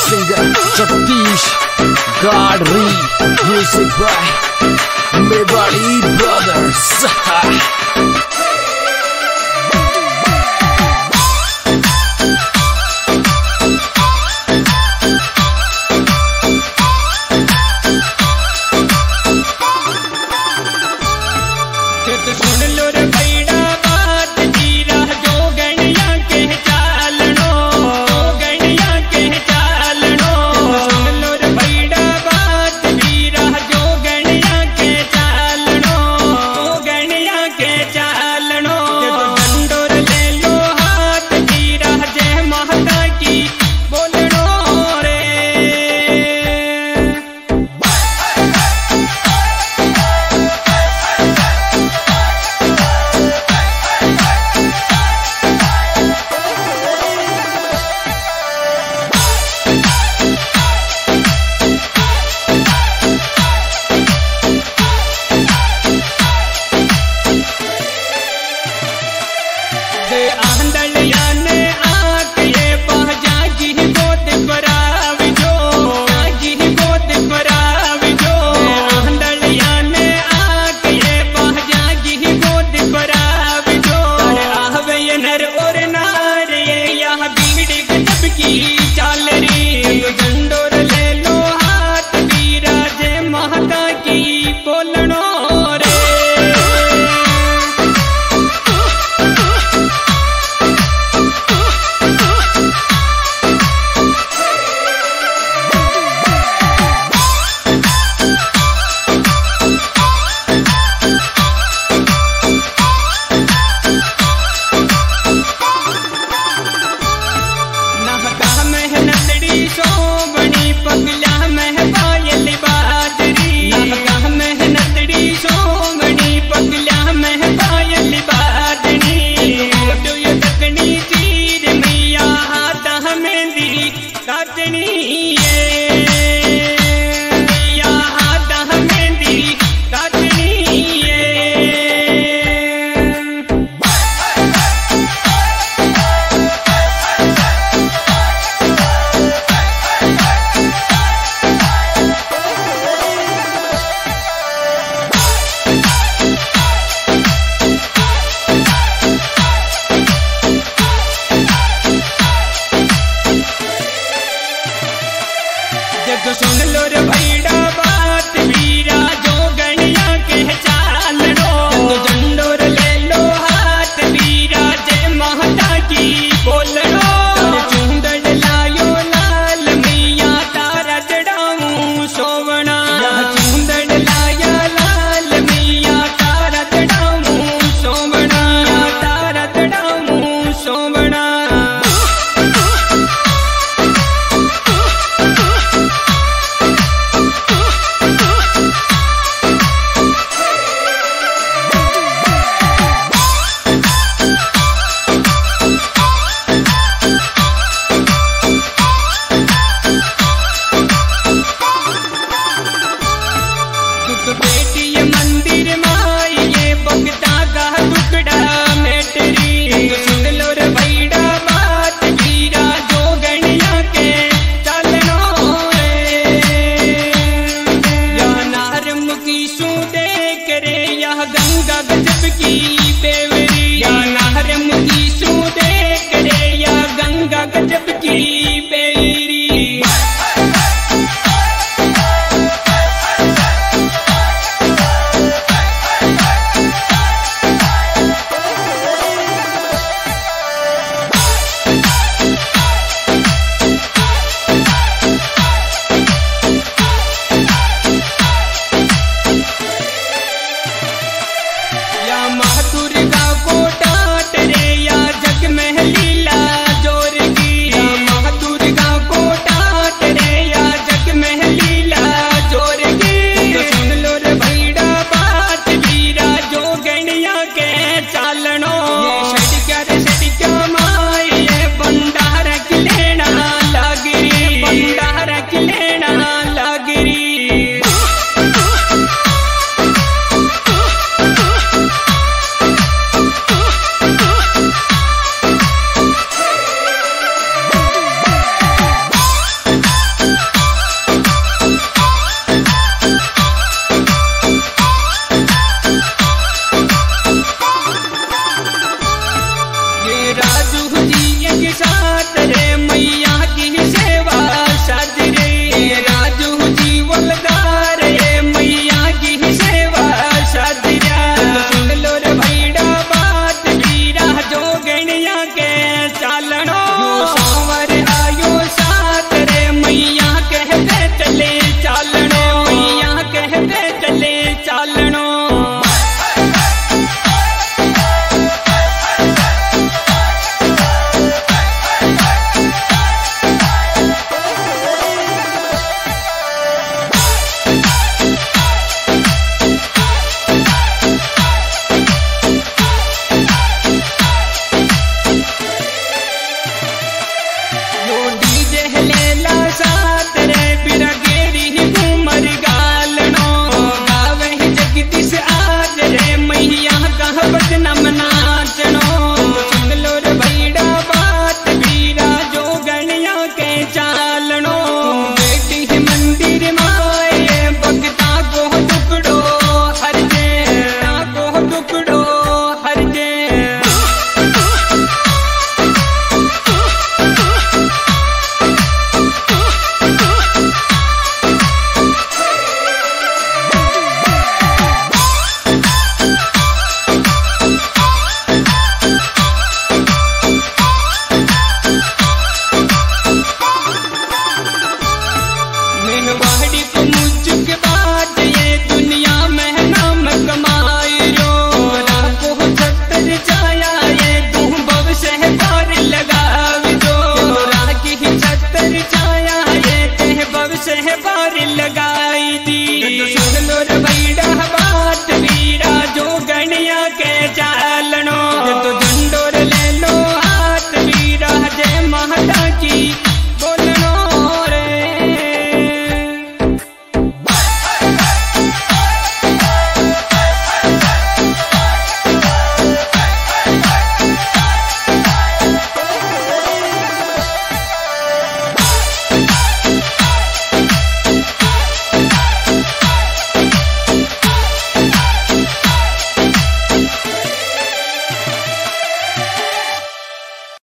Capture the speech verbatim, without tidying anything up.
singer Jagdish Gadri, music by Mewari Brothers. सुन लो रे भैया बात जीरा जो गणिया के चालनो गणिया के चालनो सुन लो रे भैया बात जीरा जो गणिया के चालनो गणिया के चालनो डंडोर ले लो हाथ जीरा जय माता की बोलनो रे आंधलिया ने आके ये बाजा की गोद बराव जो की गोद बराव जो आंधलिया ने आके ये बाजा की गोद बराव जो आवे ये नर और नार ये यहाँ बीड़ी गजब की चाल री डंडोर ले लो हाथ बीरा जय माता की बोलनो रे सोबनी पगला में पायल बाजरी मेहनतड़ी सोमनी पगला में पायल बाजरी दकनी तीर मैया हाथा में दी काटनी मैया हाथा में दी काटनी तो सुन लो रे भैया बात वीरा जो गणिया के चालनो डंडोर ले लो हाथ वीरा जय माता की बोलनो चुंदड़ लायो लाल मैया तारा चढ़ाऊं सोवना चुंदड़ लाया लाल मैया तारा चढ़ाऊं सोवना तारा चढ़ाऊं सोवना से बार लगा